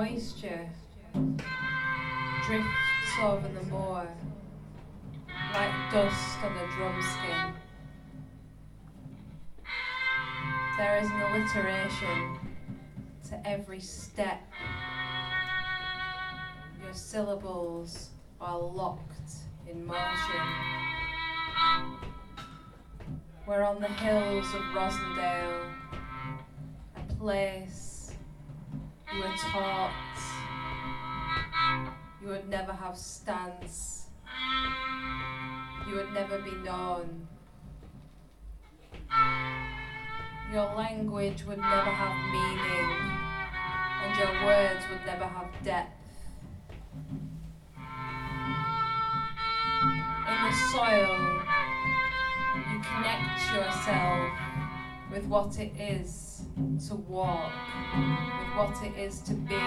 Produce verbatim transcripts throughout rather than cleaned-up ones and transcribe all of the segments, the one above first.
moisture drifts over the moor like dust on a drumskin. There is an alliteration to every step. Your syllables are locked in motion. We're on the hills of Rosendale, a place you were taught you would never have stance, you would never be known. Your language would never have meaning, and your words would never have depth. In the soil, you connect yourself with what it is to walk, with what it is to be,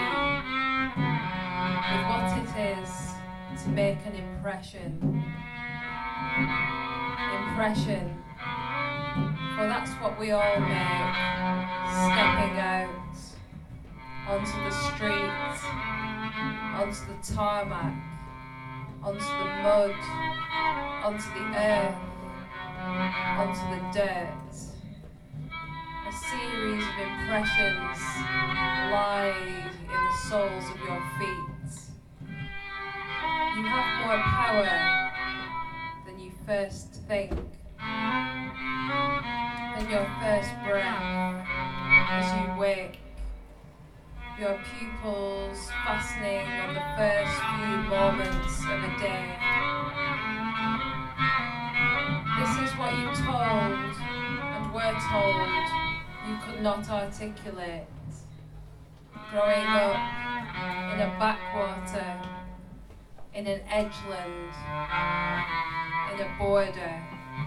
with what it is to make an impression. Impression, for that's what we all make, stepping out onto the street, onto the tarmac, onto the mud, onto the earth, onto the dirt. A series of impressions lie in the soles of your feet. You have more power than you first think, than your first breath as you wake, your pupils fastening on the first few moments of a day. This is what you told and were told you could not articulate. Growing up in a backwater, in an edgeland, in a border.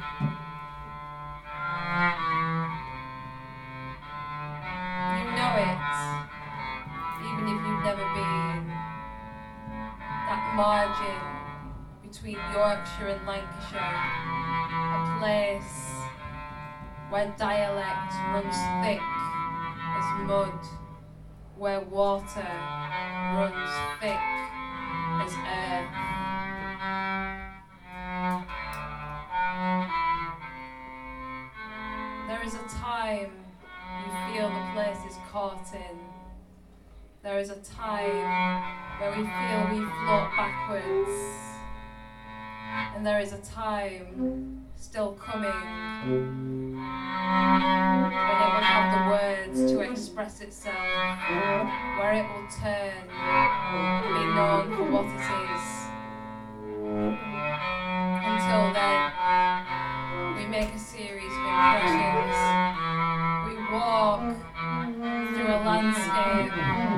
You know it, even if you've never been. That margin between Yorkshire and Lancashire, a place where dialect runs thick as mud, where water runs thick as earth. There is a time you feel the place is caught in. There is a time where we feel we float backwards. And there is a time still coming when it will have the words to express itself, where it will turn and be known for what it is. Until then, we make a series of impressions. We walk through a landscape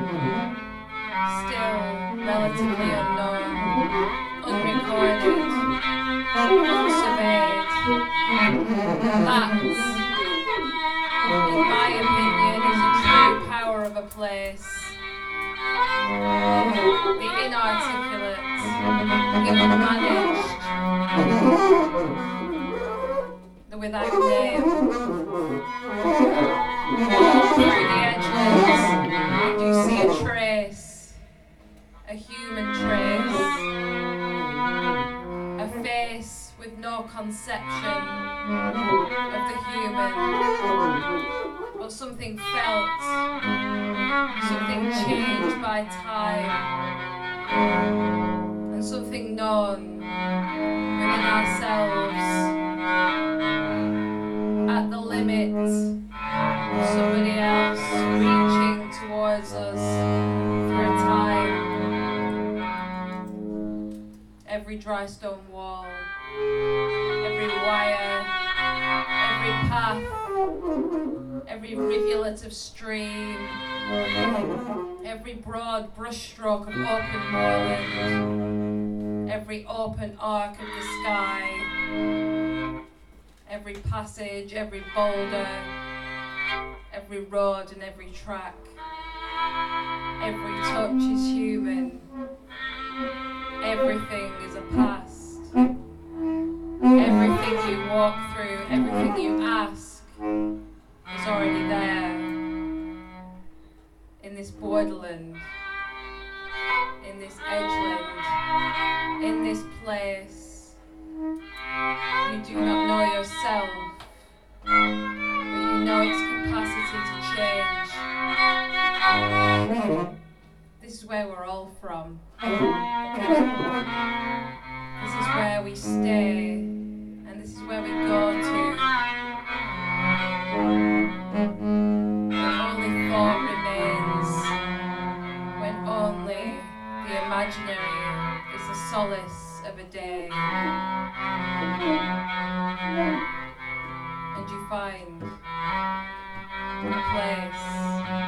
still relatively unknown, unrecorded, unsurveyed. That, in my opinion, is the true power of a place. The inarticulate, the unmanaged, the without name. Walk through the edgelands and you see a trace, a human trace, a face with no conception of the human, but something felt, something changed by time, and something known within ourselves at the limit. Somebody else reaching towards us for a time. Every dry stone wall, every wire, every path, every rivulet of stream, every broad brushstroke of open moorland, every open arc of the sky, every passage, every boulder, every road and every track, every touch is human, everything is a past, everything you walk through, everything you ask is already there in this borderland and you find a place